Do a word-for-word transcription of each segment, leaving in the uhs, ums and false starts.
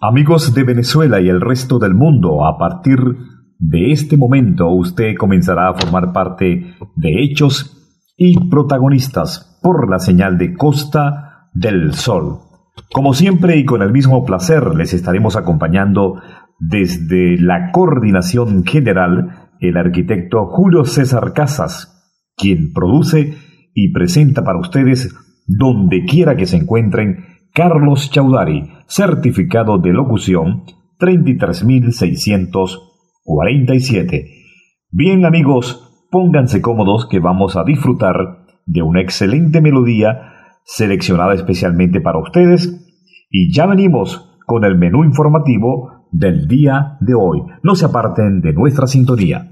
Amigos de Venezuela y el resto del mundo, a partir de este momento usted comenzará a formar parte de hechos y protagonistas por la señal de Costa del Sol. Como siempre y con el mismo placer les estaremos acompañando desde la coordinación general el arquitecto Julio César Casas, quien produce y presenta para ustedes donde quiera que se encuentren Carlos Chaudhary, certificado de locución treinta y tres mil seiscientos cuarenta y siete. Bien amigos, pónganse cómodos que vamos a disfrutar de una excelente melodía seleccionada especialmente para ustedes y ya venimos con el menú informativo del día de hoy. No se aparten de nuestra sintonía.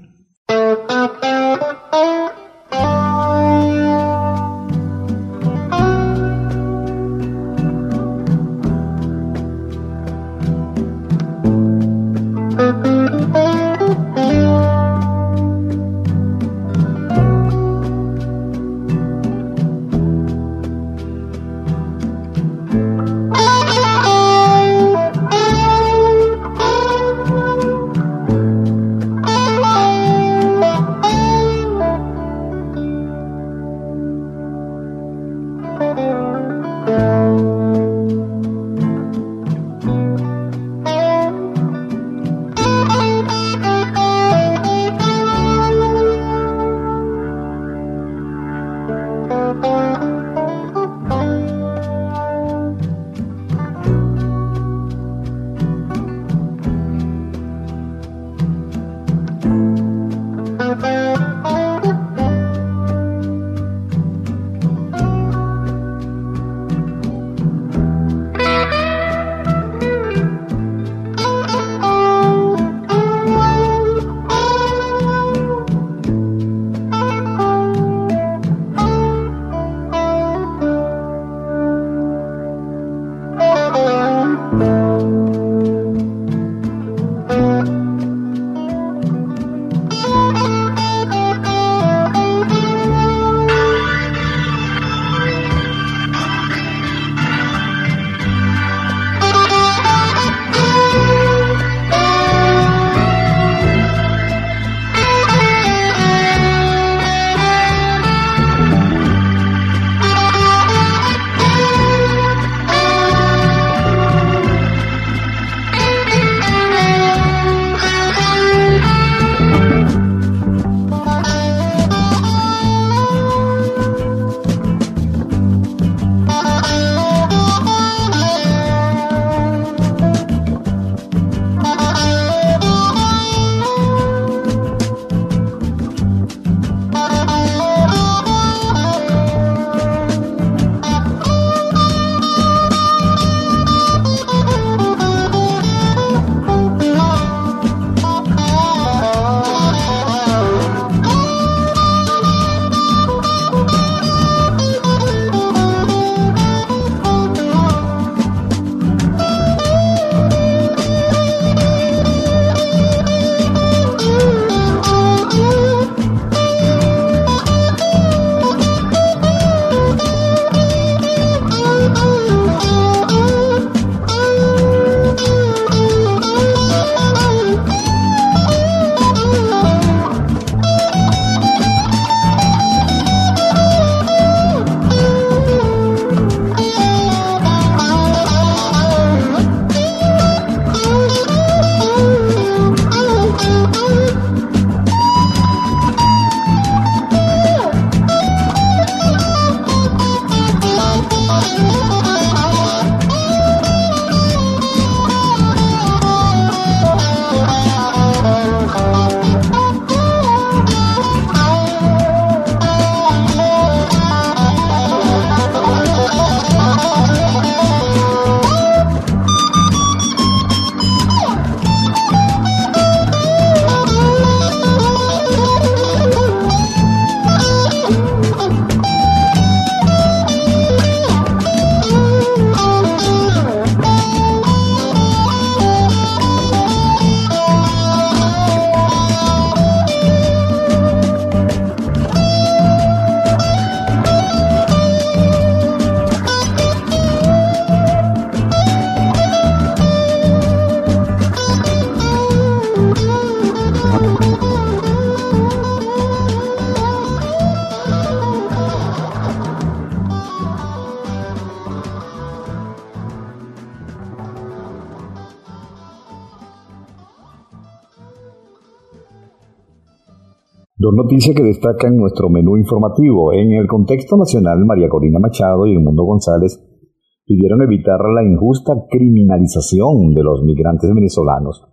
Dos noticias que destacan nuestro menú informativo. En el contexto nacional, María Corina Machado y Edmundo González pidieron evitar la injusta criminalización de los migrantes venezolanos.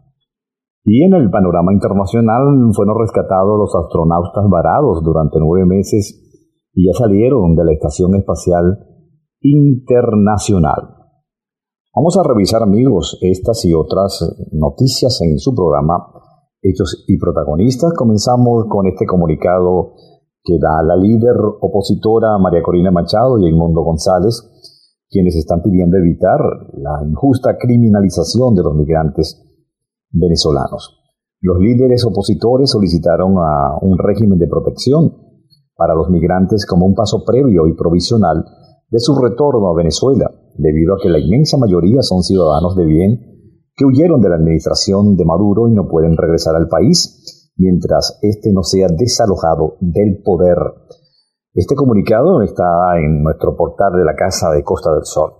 Y en el panorama internacional fueron rescatados los astronautas varados durante nueve meses y ya salieron de la Estación Espacial Internacional. Vamos a revisar, amigos, estas y otras noticias en su programa Hechos y Protagonistas. Comenzamos con este comunicado que da la líder opositora María Corina Machado y Edmundo González, quienes están pidiendo evitar la injusta criminalización de los migrantes venezolanos. Los líderes opositores solicitaron a un régimen de protección para los migrantes como un paso previo y provisional de su retorno a Venezuela, debido a que la inmensa mayoría son ciudadanos de bien que huyeron de la administración de Maduro y no pueden regresar al país mientras éste no sea desalojado del poder. Este comunicado está en nuestro portal de la Casa de Costa del Sol.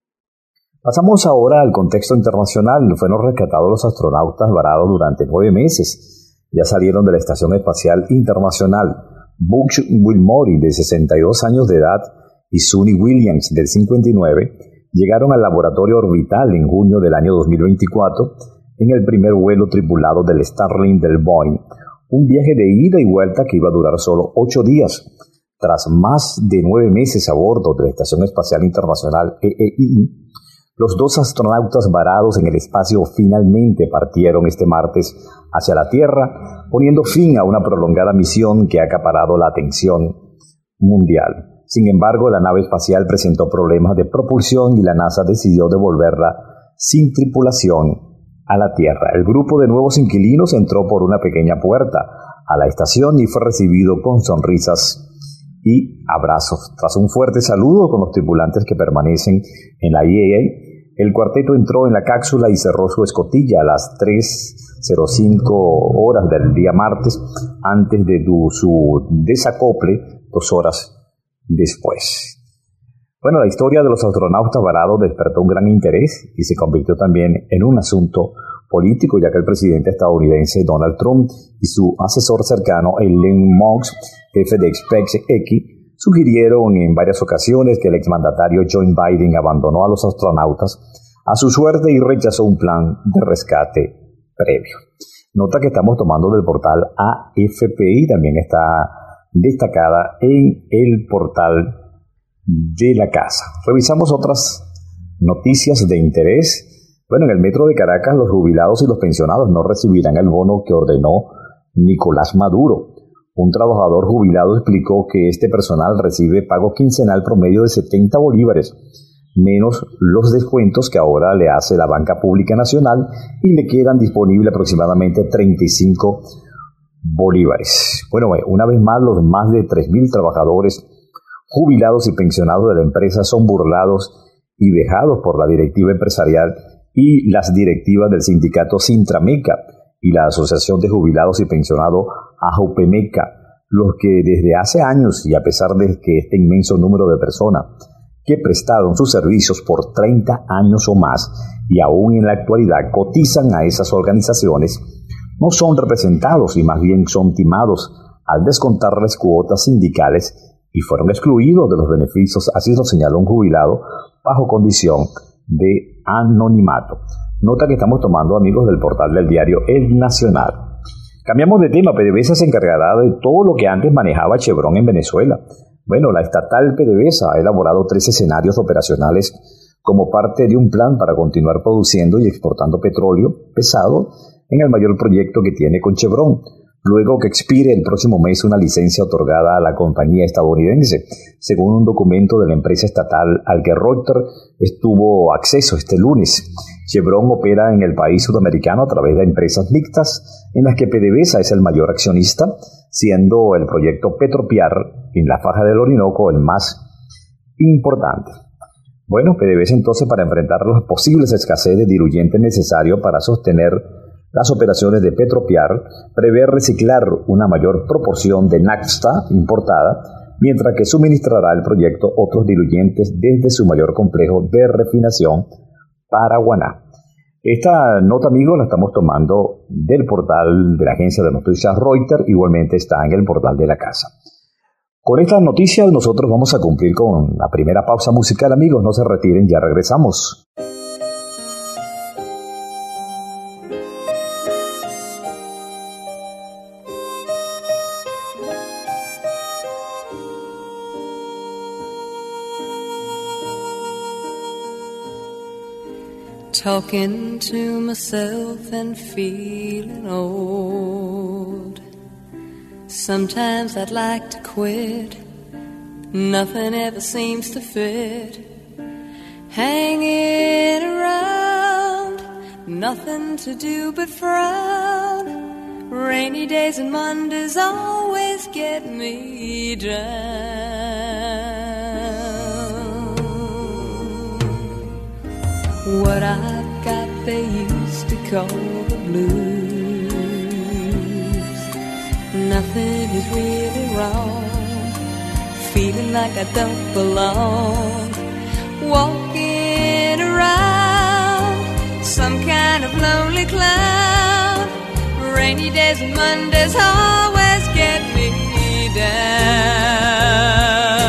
Pasamos ahora al contexto internacional. Fueron rescatados los astronautas varados durante nueve meses. Ya salieron de la Estación Espacial Internacional. Butch Wilmore, de sesenta y dos años de edad, y Suni Williams, de cincuenta y nueve, llegaron al laboratorio orbital en junio del año dos mil veinticuatro en el primer vuelo tripulado del Starlink del Boeing, un viaje de ida y vuelta que iba a durar solo ocho días. Tras más de nueve meses a bordo de la Estación Espacial Internacional E E I, los dos astronautas varados en el espacio finalmente partieron este martes hacia la Tierra, poniendo fin a una prolongada misión que ha acaparado la atención mundial. Sin embargo, la nave espacial presentó problemas de propulsión y la NASA decidió devolverla sin tripulación a la Tierra. El grupo de nuevos inquilinos entró por una pequeña puerta a la estación y fue recibido con sonrisas y abrazos. Tras un fuerte saludo con los tripulantes que permanecen en la I A A, el cuarteto entró en la cápsula y cerró su escotilla a las tres cero cinco horas del día martes, antes de du- su desacople dos horas después. Bueno, la historia de los astronautas varados despertó un gran interés y se convirtió también en un asunto político, ya que el presidente estadounidense Donald Trump y su asesor cercano, Elon Musk, jefe de SpaceX, sugirieron en varias ocasiones que el exmandatario Joe Biden abandonó a los astronautas a su suerte y rechazó un plan de rescate previo. Nota que estamos tomando del portal A F P y también está destacada en el portal de la casa. Revisamos otras noticias de interés. Bueno, en el metro de Caracas los jubilados y los pensionados no recibirán el bono que ordenó Nicolás Maduro. Un trabajador jubilado explicó que este personal recibe pago quincenal promedio de setenta bolívares, menos los descuentos que ahora le hace la Banca Pública Nacional, y le quedan disponibles aproximadamente treinta y cinco bolívares. Bueno, una vez más, los más de tres mil trabajadores jubilados y pensionados de la empresa son burlados y vejados por la directiva empresarial y las directivas del sindicato Sintrameca y la Asociación de Jubilados y Pensionados AJUPEMECA, los que desde hace años, y a pesar de que este inmenso número de personas que prestaron sus servicios por treinta años o más y aún en la actualidad cotizan a esas organizaciones, no son representados y más bien son timados al descontarles cuotas sindicales y fueron excluidos de los beneficios, así lo señaló un jubilado, bajo condición de anonimato. Nota que estamos tomando, amigos, del portal del diario El Nacional. Cambiamos de tema. PDVSA se encargará de todo lo que antes manejaba Chevron en Venezuela. Bueno, la estatal PDVSA ha elaborado tres escenarios operacionales como parte de un plan para continuar produciendo y exportando petróleo pesado en el mayor proyecto que tiene con Chevron, luego que expire el próximo mes una licencia otorgada a la compañía estadounidense, según un documento de la empresa estatal al que Reuters tuvo acceso este lunes. Chevron opera en el país sudamericano a través de empresas mixtas, en las que PDVSA es el mayor accionista, siendo el proyecto Petropiar en la faja del Orinoco el más importante. Bueno, PDVSA entonces, para enfrentar las posibles escasez de diluyentes necesarios para sostener las operaciones de Petropiar, prevé reciclar una mayor proporción de nafta importada, mientras que suministrará al proyecto otros diluyentes desde su mayor complejo de refinación, Paraguaná. Esta nota, amigos, la estamos tomando del portal de la agencia de noticias Reuters, igualmente está en el portal de la casa. Con estas noticias nosotros vamos a cumplir con la primera pausa musical, amigos, no se retiren, ya regresamos. Talking to myself and feeling old. Sometimes I'd like to quit. Nothing ever seems to fit. Hanging around, nothing to do but frown. Rainy days and Mondays always get me down. What I've got they used to call the blues. Nothing is really wrong. Feeling like I don't belong. Walking around some kind of lonely cloud. Rainy days and Mondays always get me down.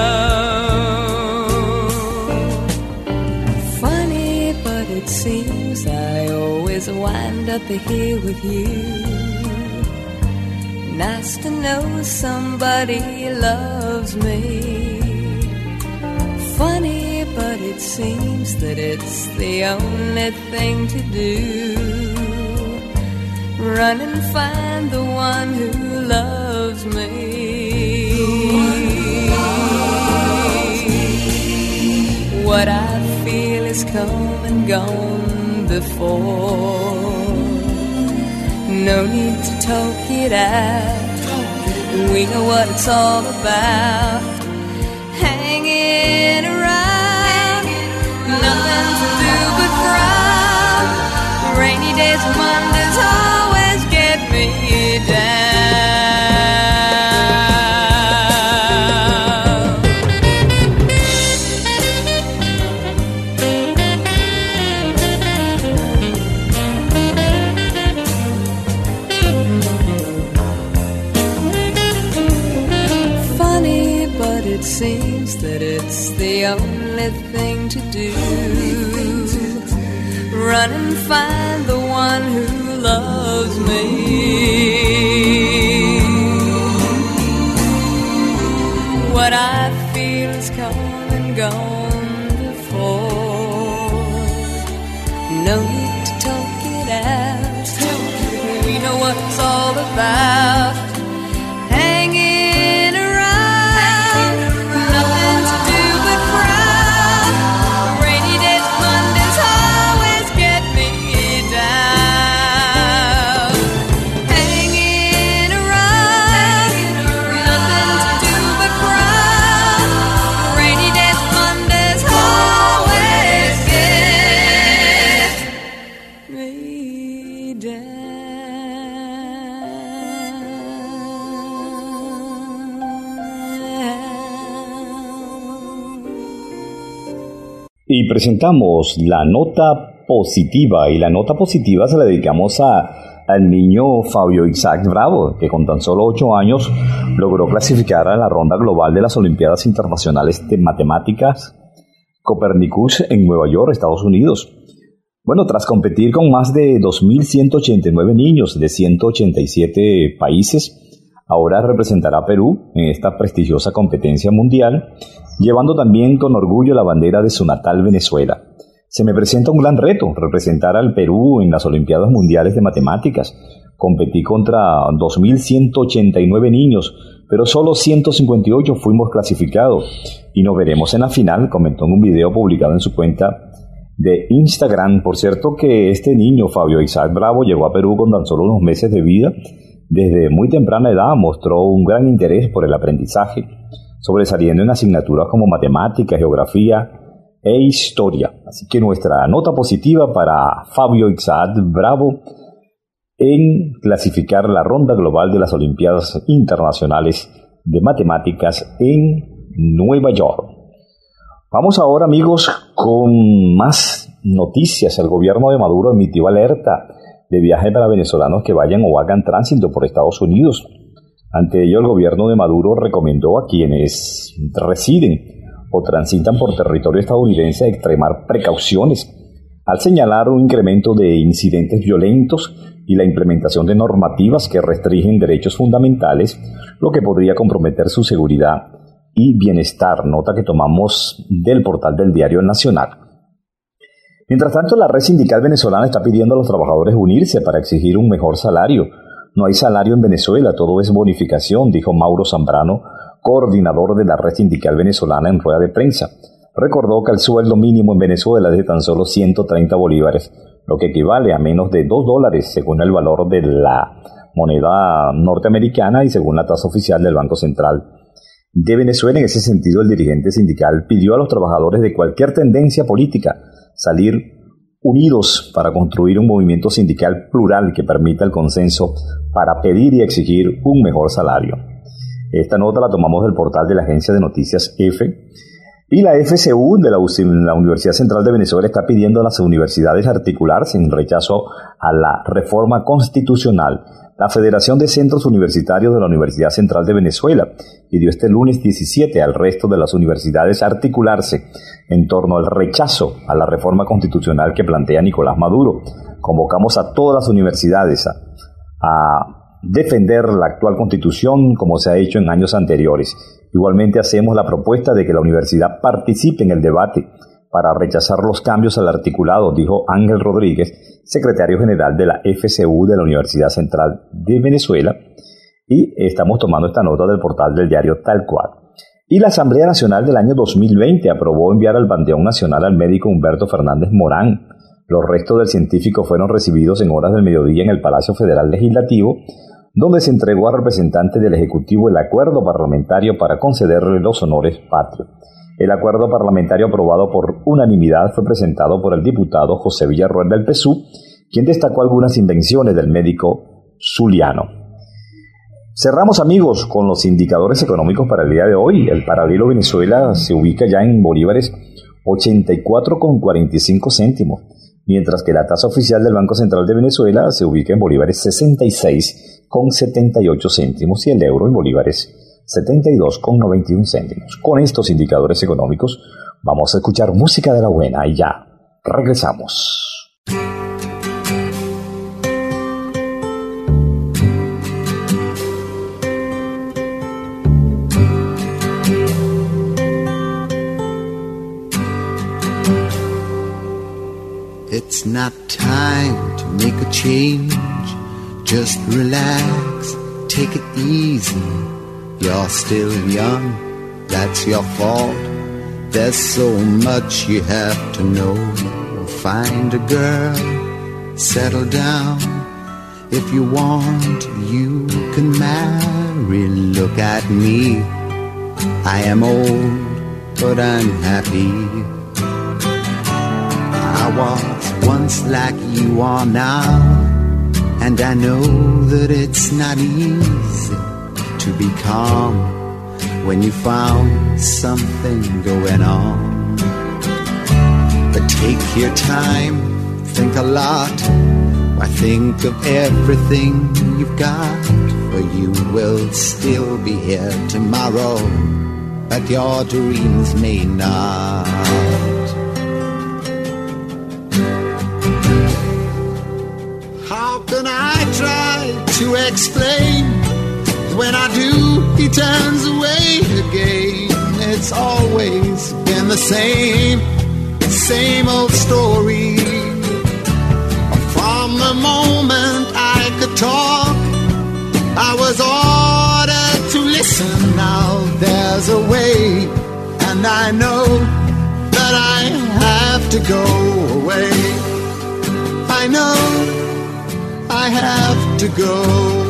It seems I always wind up here with you. Nice to know somebody loves me. Funny, but it seems that it's the only thing to do. Run and find the one who loves me. What I feel is come and gone before. No need to talk it out. We know what it's all about. Hanging around, nothing to do but frown. Rainy days and Mondays always get me down. It seems that it's the only thing to do. Run and find the one who loves me. What I feel is come and gone before. No need to talk it out. We know what it's all about. Hanging around, nothing to do but frown. Rainy days, Mondays always get me down. Hanging around, nothing to do but frown. Rainy days, Mondays always get me down. Y presentamos la nota positiva, y la nota positiva se la dedicamos a, al niño Fabio Isaac Bravo, que con tan solo ocho años logró clasificar a la ronda global de las Olimpiadas Internacionales de Matemáticas Copernicus en Nueva York, Estados Unidos. Bueno, tras competir con más de dos mil ciento ochenta y nueve niños de ciento ochenta y siete países, ahora representará a Perú en esta prestigiosa competencia mundial, llevando también con orgullo la bandera de su natal Venezuela. Se me presenta un gran reto, representar al Perú en las Olimpiadas Mundiales de Matemáticas. Competí contra dos mil ciento ochenta y nueve niños, pero solo ciento cincuenta y ocho fuimos clasificados. Y nos veremos en la final, comentó en un video publicado en su cuenta de Instagram. Por cierto que este niño, Fabio Isaac Bravo, llegó a Perú con tan solo unos meses de vida. Desde muy temprana edad mostró un gran interés por el aprendizaje, sobresaliendo en asignaturas como matemáticas, geografía e historia. Así que nuestra nota positiva para Fabio Isaac Bravo en clasificar la ronda global de las Olimpiadas Internacionales de Matemáticas en Nueva York. Vamos ahora, amigos, con más noticias. El gobierno de Maduro emitió alerta de viaje para venezolanos que vayan o hagan tránsito por Estados Unidos. Ante ello, el gobierno de Maduro recomendó a quienes residen o transitan por territorio estadounidense extremar precauciones, al señalar un incremento de incidentes violentos y la implementación de normativas que restringen derechos fundamentales, lo que podría comprometer su seguridad y bienestar, nota que tomamos del portal del Diario Nacional. Mientras tanto, la red sindical venezolana está pidiendo a los trabajadores unirse para exigir un mejor salario. No hay salario en Venezuela, todo es bonificación, dijo Mauro Zambrano, coordinador de la red sindical venezolana, en rueda de prensa. Recordó que el sueldo mínimo en Venezuela es de tan solo ciento treinta bolívares, lo que equivale a menos de dos dólares según el valor de la moneda norteamericana y según la tasa oficial del Banco Central de Venezuela. En ese sentido, el dirigente sindical pidió a los trabajadores de cualquier tendencia política salir unidos para construir un movimiento sindical plural que permita el consenso para pedir y exigir un mejor salario. Esta nota la tomamos del portal de la agencia de noticias EFE. Y la F C U de la, la Universidad Central de Venezuela está pidiendo a las universidades articularse en rechazo a la reforma constitucional. La Federación de Centros Universitarios de la Universidad Central de Venezuela pidió este lunes diecisiete al resto de las universidades articularse en torno al rechazo a la reforma constitucional que plantea Nicolás Maduro. Convocamos a todas las universidades a, a defender la actual constitución como se ha hecho en años anteriores. Igualmente hacemos la propuesta de que la universidad participe en el debate para rechazar los cambios al articulado, dijo Ángel Rodríguez, secretario general de la F C U de la Universidad Central de Venezuela, y estamos tomando esta nota del portal del diario Tal Cual. Y la Asamblea Nacional del año dos mil veinte aprobó enviar al Panteón Nacional al médico Humberto Fernández Morán. Los restos del científico fueron recibidos en horas del mediodía en el Palacio Federal Legislativo, donde se entregó al representante del Ejecutivo el acuerdo parlamentario para concederle los honores patrios. El acuerdo parlamentario aprobado por unanimidad fue presentado por el diputado José Villarroel del P S U, quien destacó algunas invenciones del médico zuliano. Cerramos, amigos, con los indicadores económicos para el día de hoy. El paralelo Venezuela se ubica ya en bolívares ochenta y cuatro con cuarenta y cinco céntimos, mientras que la tasa oficial del Banco Central de Venezuela se ubica en bolívares sesenta y seis con setenta y ocho céntimos y el euro en bolívares setenta y dos con noventa y uno céntimos. Con estos indicadores económicos vamos a escuchar música de la buena y ya regresamos. It's not time to make a change. Just relax, take it easy. You're still young, that's your fault. There's so much you have to know. Find a girl, settle down. If you want, you can marry. Look at me, I am old, but I'm happy. I was once like you are now, and I know that it's not easy to be calm when you found something going on. But take your time, think a lot. Why, think of everything you've got, for you will still be here tomorrow, but your dreams may not. How can I try to explain? When I do, he turns away again. It's always been the same, same old story. From the moment I could talk, I was ordered to listen. Now there's a way, and I know that I have to go away. I know I have to go.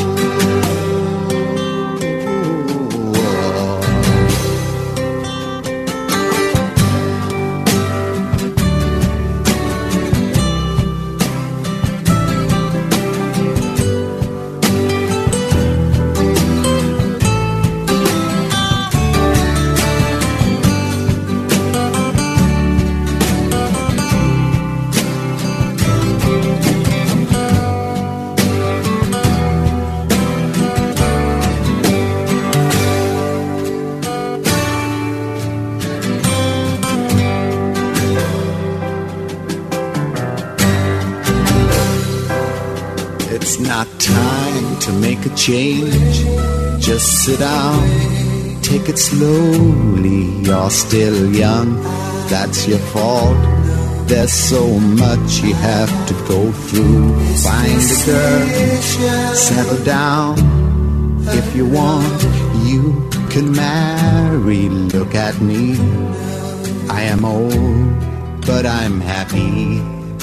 It's not time to make a change. Just sit down, take it slowly. You're still young, that's your fault. There's so much you have to go through. Find a girl, settle down. If you want, you can marry. Look at me, I am old, but I'm happy.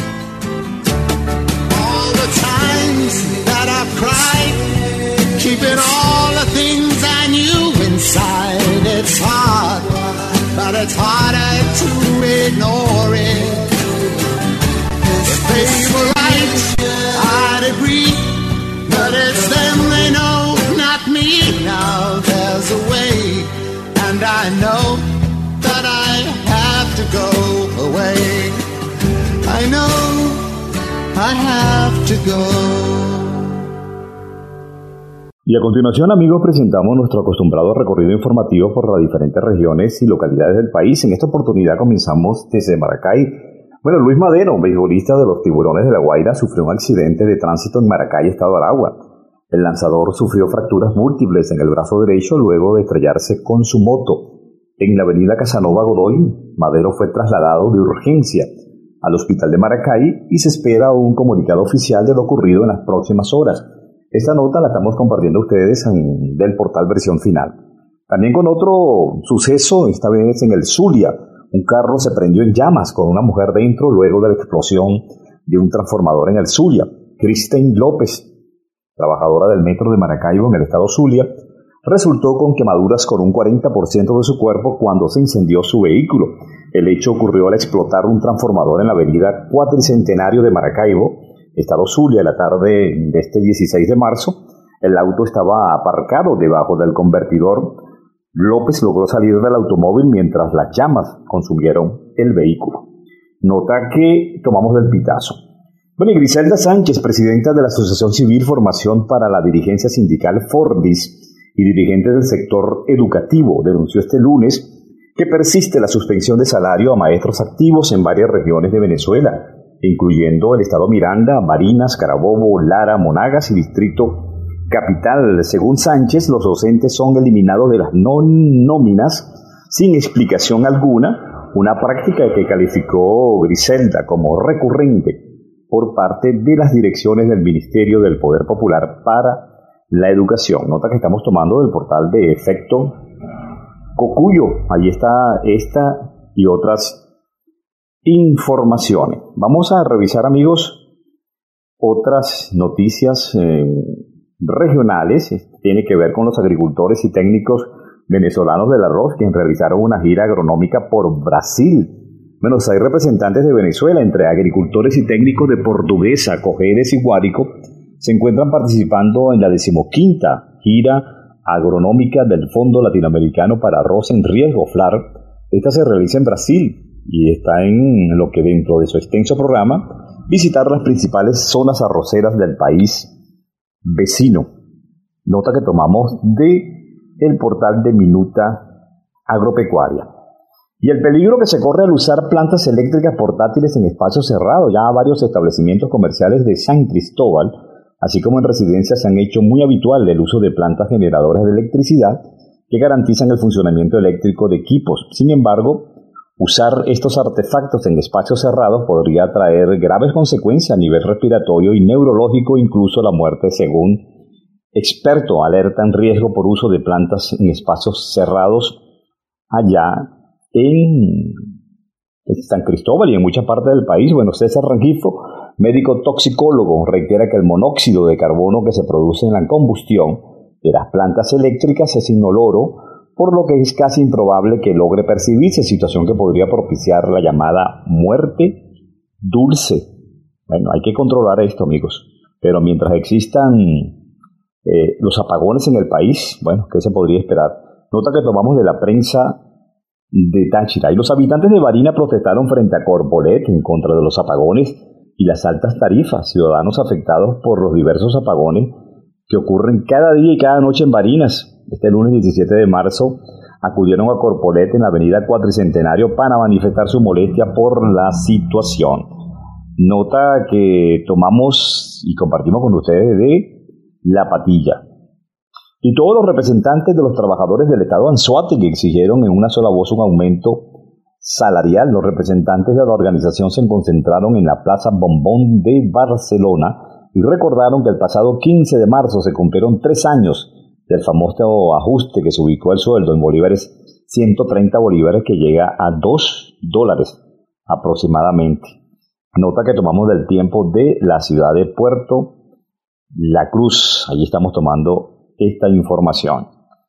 All the times that I've cried, keeping all the things I knew inside. It's hard, but it's harder to ignore it. If they were right, I'd agree, but it's them they know, not me. Now there's a way, and I know that I have to go away. I know I have to go. Y a continuación, amigos, presentamos nuestro acostumbrado recorrido informativo por las diferentes regiones y localidades del país. En esta oportunidad comenzamos desde Maracay. Bueno, Luis Madero, beisbolista de los Tiburones de La Guaira, sufrió un accidente de tránsito en Maracay, estado Aragua. El lanzador sufrió fracturas múltiples en el brazo derecho luego de estrellarse con su moto. En la avenida Casanova Godoy, Madero fue trasladado de urgencia al hospital de Maracay y se espera un comunicado oficial de lo ocurrido en las próximas horas. Esta nota la estamos compartiendo a ustedes en, del portal Versión Final. También con otro suceso, esta vez en el Zulia. Un carro se prendió en llamas con una mujer dentro luego de la explosión de un transformador en el Zulia. Kristen López, trabajadora del metro de Maracaibo en el estado Zulia, resultó con quemaduras con un cuarenta por ciento de su cuerpo cuando se incendió su vehículo. El hecho ocurrió al explotar un transformador en la avenida Cuatricentenario de Maracaibo, estado Zulia, la tarde de este dieciséis de marzo. El auto estaba aparcado debajo del convertidor. López logró salir del automóvil mientras las llamas consumieron el vehículo. Nota que tomamos del pitazo. Bueno, y Griselda Sánchez, presidenta de la Asociación Civil Formación para la Dirigencia Sindical Fordis y dirigente del sector educativo, denunció este lunes que persiste la suspensión de salario a maestros activos en varias regiones de Venezuela, incluyendo el estado Miranda, Barinas, Carabobo, Lara, Monagas y Distrito Capital. Según Sánchez, los docentes son eliminados de las no nóminas sin explicación alguna, una práctica que calificó Griselda como recurrente por parte de las direcciones del Ministerio del Poder Popular para la Educación. Nota que estamos tomando del portal de Efecto Cocuyo. Ahí está esta y otras informaciones. Vamos a revisar, amigos, otras noticias eh, regionales. Tiene que ver con los agricultores y técnicos venezolanos del arroz, quienes realizaron una gira agronómica por Brasil. Bueno, hay representantes de Venezuela, entre agricultores y técnicos de Portuguesa, Cojedes y Guárico, se encuentran participando en la decimoquinta gira agronómica del Fondo Latinoamericano para Arroz en Riesgo, FLAR. Esta se realiza en Brasil y está en lo que dentro de su extenso programa, visitar las principales zonas arroceras del país vecino. Nota que tomamos de el portal de Minuta Agropecuaria. Y el peligro que se corre al usar plantas eléctricas portátiles en espacios cerrados. Ya varios establecimientos comerciales de San Cristóbal, así como en residencias, se han hecho muy habitual el uso de plantas generadoras de electricidad que garantizan el funcionamiento eléctrico de equipos. Sin embargo, usar estos artefactos en espacios cerrados podría traer graves consecuencias a nivel respiratorio y neurológico, incluso la muerte, según expertos alertan riesgo por uso de plantas en espacios cerrados allá en San Cristóbal y en muchas partes del país. Bueno, César Rengifo, médico toxicólogo, reitera que el monóxido de carbono que se produce en la combustión de las plantas eléctricas es inoloro, por lo que es casi improbable que logre percibirse, situación que podría propiciar la llamada muerte dulce. Bueno, hay que controlar esto, amigos. Pero mientras existan eh, los apagones en el país, bueno, ¿qué se podría esperar? Nota que tomamos de la prensa de Táchira. Y los habitantes de Barinas protestaron frente a Corpolet en contra de los apagones y las altas tarifas. Ciudadanos afectados por los diversos apagones que ocurren cada día y cada noche en Barinas. Este lunes diecisiete de marzo acudieron a Corpolet en la avenida Cuatricentenario para manifestar su molestia por la situación. nota que tomamos y compartimos con ustedes de La Patilla. Y todos los representantes de los trabajadores del Estado Anzoátegui exigieron en una sola voz un aumento salarial. Los representantes de la organización se concentraron en la Plaza Bombón de Barcelona y recordaron que el pasado quince de marzo se cumplieron tres años del famoso ajuste que se ubicó el sueldo en bolívares, ciento treinta bolívares, que llega a dos dólares aproximadamente. Nota que tomamos del tiempo de la ciudad de Puerto La Cruz. Allí estamos tomando esta información.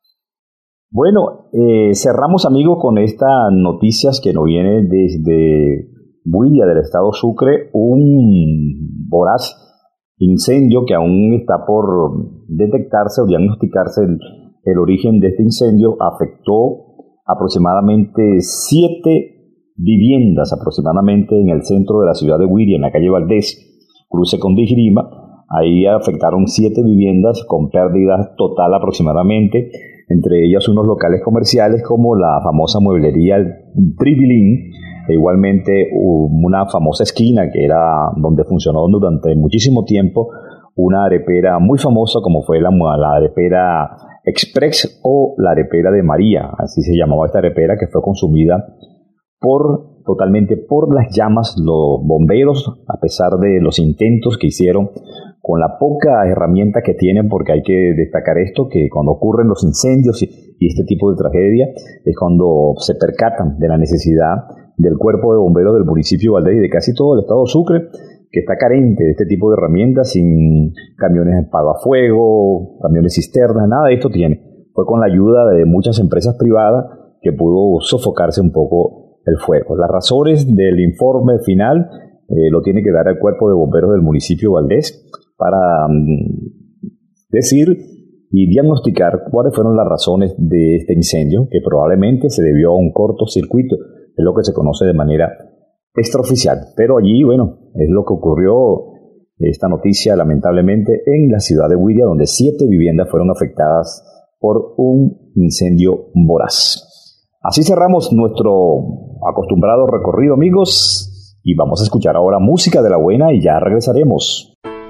Bueno, eh, cerramos, amigos, con estas noticias que nos viene desde Builla, del estado Sucre. Un voraz incendio que aún está por detectarse o diagnosticarse el, el origen de este incendio. Afectó aproximadamente siete viviendas aproximadamente en el centro de la ciudad de Builla, en la calle Valdés, cruce con Dijirima. Ahí afectaron siete viviendas con pérdida total aproximadamente, entre ellas unos locales comerciales como la famosa mueblería Tribilín, e igualmente una famosa esquina que era donde funcionó durante muchísimo tiempo una arepera muy famosa como fue la, la arepera Express o la arepera de María, así se llamaba esta arepera, que fue consumida por totalmente por las llamas. Los bomberos, a pesar de los intentos que hicieron, con la poca herramienta que tienen, porque hay que destacar esto, que cuando ocurren los incendios y, y este tipo de tragedia, es cuando se percatan de la necesidad del cuerpo de bomberos del municipio de Valdés y de casi todo el estado Sucre, que está carente de este tipo de herramientas, sin camiones de fuego, camiones cisternas, nada de esto tiene. Fue con la ayuda de muchas empresas privadas que pudo sofocarse un poco el fuego. Las razones del informe final eh, lo tiene que dar el cuerpo de bomberos del municipio de Valdés para um, decir y diagnosticar cuáles fueron las razones de este incendio, que probablemente se debió a un cortocircuito, es lo que se conoce de manera extraoficial. Pero allí, bueno, es lo que ocurrió, esta noticia lamentablemente, en la ciudad de Builla, donde siete viviendas fueron afectadas por un incendio voraz. Así cerramos nuestro acostumbrado recorrido, amigos, y vamos a escuchar ahora música de la buena y ya regresaremos.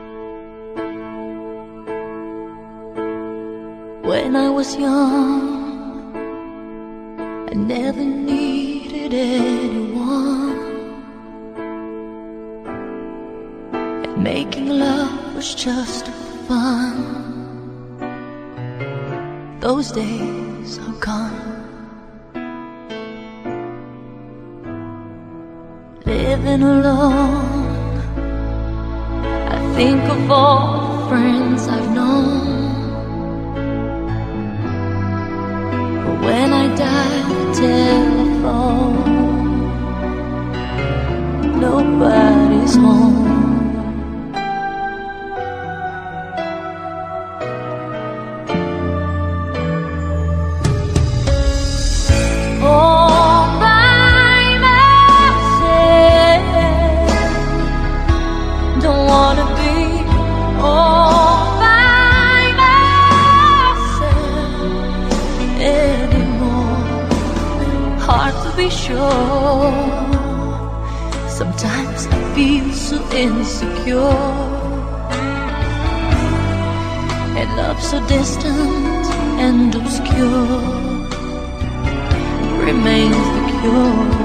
When I was young, I never needed anyone, and making love was just fun. Those days are gone. Living alone, I think of all the friends I've known. When I dial the telephone, nobody's home. All by myself, don't wanna be all by myself anymore. Hard to be sure. Sometimes I feel so insecure, and love so distant and obscure remains the cure.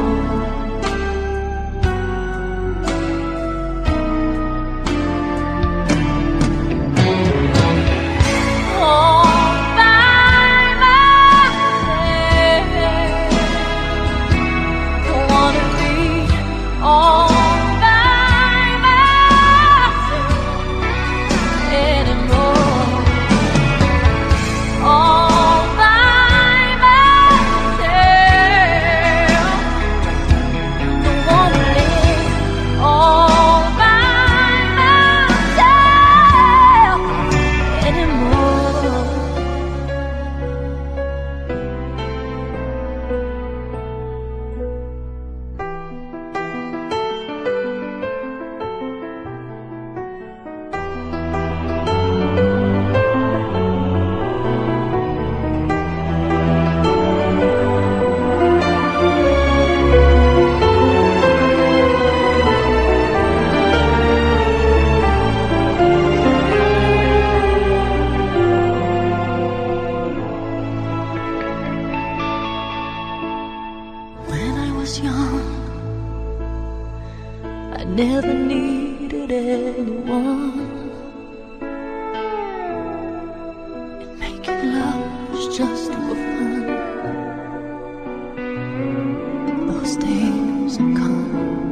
one. And making love was just for fun. Those days are gone.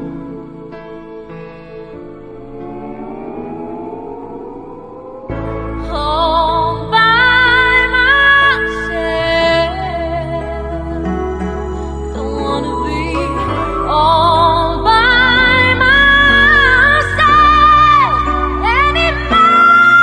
All by myself. Don't wanna be all by myself anymore.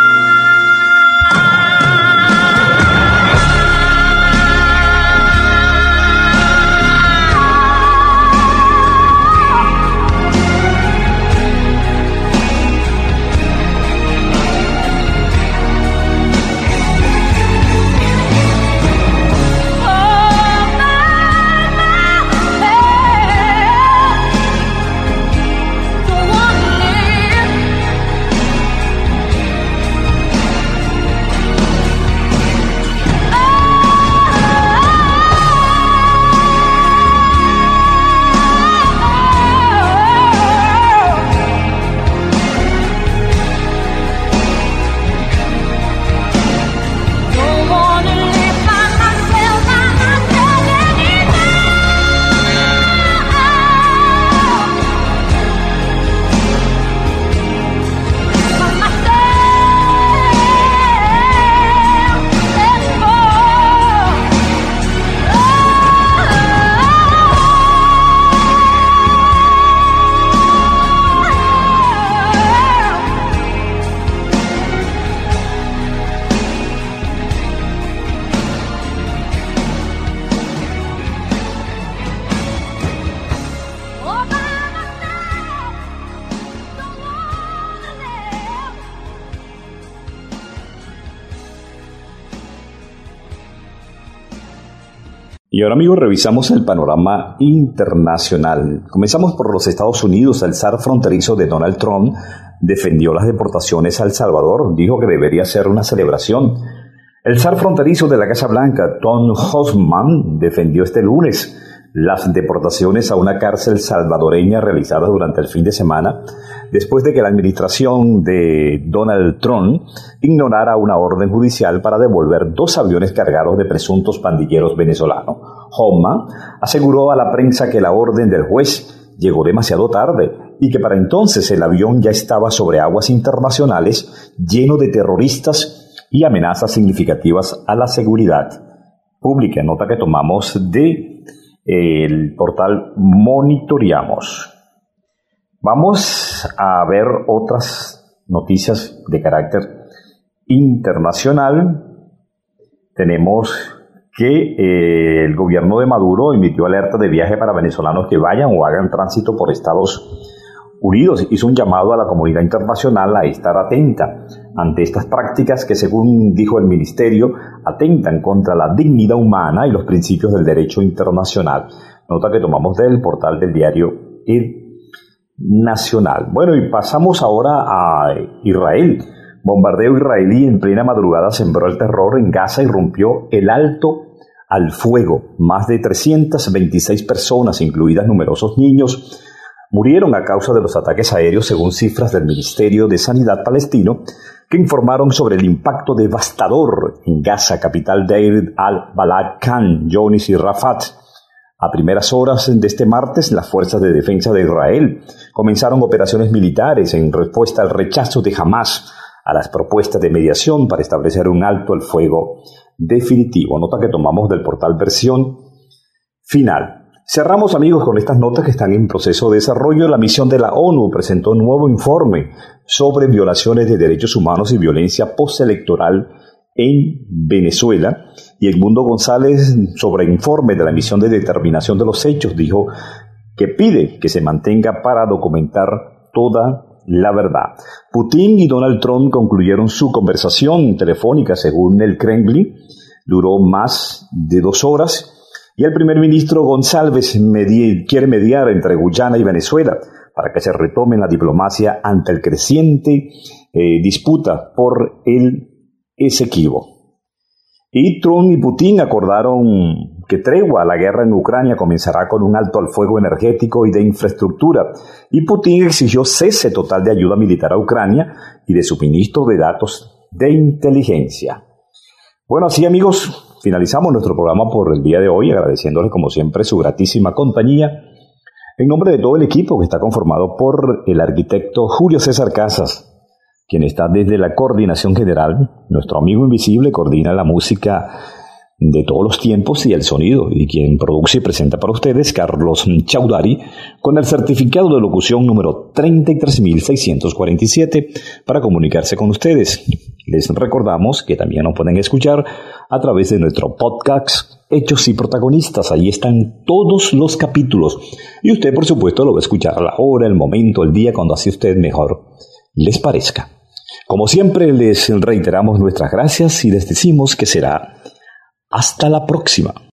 Y ahora, amigos, revisamos el panorama internacional. Comenzamos por los Estados Unidos. El zar fronterizo de Donald Trump defendió las deportaciones a El Salvador. Dijo que debería ser una celebración. El zar fronterizo de la Casa Blanca, Tom Hochman, defendió este lunes las deportaciones a una cárcel salvadoreña realizadas durante el fin de semana, después de que la administración de Donald Trump ignorara una orden judicial para devolver dos aviones cargados de presuntos pandilleros venezolanos. Hochman aseguró a la prensa que la orden del juez llegó demasiado tarde y que para entonces el avión ya estaba sobre aguas internacionales lleno de terroristas y amenazas significativas a la seguridad pública. Nota que tomamos de el portal Monitoreamos. Vamos a ver otras noticias de carácter internacional. Tenemos que eh, el gobierno de Maduro emitió alerta de viaje para venezolanos que vayan o hagan tránsito por Estados Unidos. Hizo un llamado a la comunidad internacional a estar atenta ante estas prácticas que, según dijo el ministerio, atentan contra la dignidad humana y los principios del derecho internacional. Nota que tomamos del portal del diario El Nacional. Bueno, y pasamos ahora a Israel. Bombardeo israelí en plena madrugada sembró el terror en Gaza y rompió el alto al fuego. Más de trescientas veintiséis personas, incluidas numerosos niños, murieron a causa de los ataques aéreos, según cifras del Ministerio de Sanidad palestino, que informaron sobre el impacto devastador en Gaza, capital de al-Balad, Khan, Yonis y Rafat. A primeras horas de este martes, las fuerzas de defensa de Israel comenzaron operaciones militares en respuesta al rechazo de Hamas a las propuestas de mediación para establecer un alto al fuego definitivo. Nota que tomamos del portal Versión Final. Cerramos, amigos, con estas notas que están en proceso de desarrollo. La misión de la ONU presentó un nuevo informe sobre violaciones de derechos humanos y violencia postelectoral en Venezuela. Y Edmundo González, sobre informe de la misión de determinación de los hechos, dijo que pide que se mantenga para documentar toda la verdad. Putin y Donald Trump concluyeron su conversación telefónica, según el Kremlin. Duró más de dos horas. Y el primer ministro González medi- quiere mediar entre Guyana y Venezuela para que se retome la diplomacia ante el creciente eh, disputa por el Esequibo. Y Trump y Putin acordaron que tregua a la guerra en Ucrania comenzará con un alto al fuego energético y de infraestructura, y Putin exigió cese total de ayuda militar a Ucrania y de suministro de datos de inteligencia. Bueno, así amigos, finalizamos nuestro programa por el día de hoy, agradeciéndoles como siempre su gratísima compañía, en nombre de todo el equipo que está conformado por el arquitecto Julio César Casas, quien está desde la coordinación general. Nuestro amigo invisible coordina la música de todos los tiempos y el sonido, y quien produce y presenta para ustedes, Carlos Chaudhary, con el certificado de locución número treinta y tres mil seiscientos cuarenta y siete para comunicarse con ustedes. Les recordamos que también nos pueden escuchar a través de nuestro podcast Hechos y Protagonistas. Ahí están todos los capítulos y usted por supuesto lo va a escuchar a la hora, el momento, el día, cuando así usted mejor les parezca. Como siempre les reiteramos nuestras gracias y les decimos que será hasta la próxima.